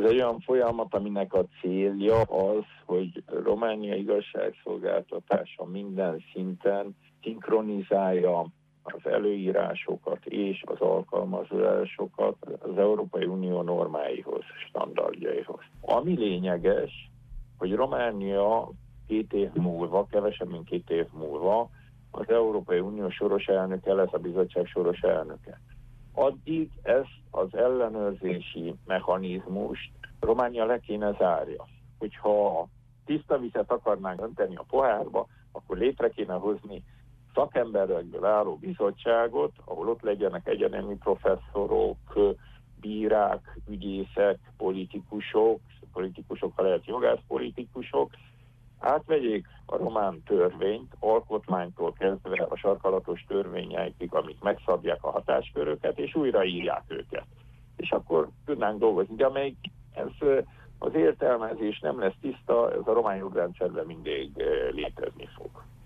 egy olyan folyamat, aminek a célja az, hogy Románia igazságszolgáltatása minden szinten szinkronizálja az előírásokat és az alkalmazásokat az Európai Unió normáihoz, standardjaihoz. Ami lényeges, hogy Románia 2 év múlva, kevesebb mint 2 év múlva az Európai Unió soros elnöke lesz, a bizottság soros elnöke. Addig ezt az ellenőrzési mechanizmust Románia le kéne zárja. Hogyha tiszta vizet akarnánk önteni a pohárba, akkor létre kéne hozni szakemberekből álló bizottságot, ahol ott legyenek egyetemi professzorok, bírák, ügyészek, politikusokkal lehet jogászpolitikusok, átvegyék a román törvényt, alkotmánytól kezdve a sarkalatos törvényeikig, amik megszabják a hatásköröket, és újraírják őket. És akkor tudnánk dolgozni. De amelyik az értelmezés nem lesz tiszta, ez a román jogrendszerben mindig létezni fog.